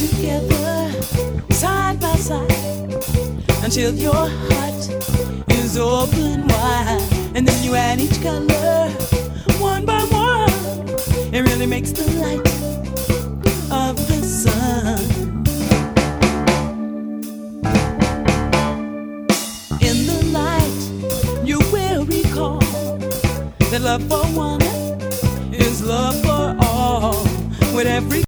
together, side by side, until your heart is open wide. And then you add each color, one by one. It really makes the light of the sun. In the light, you will recall that love for one is love for all. With every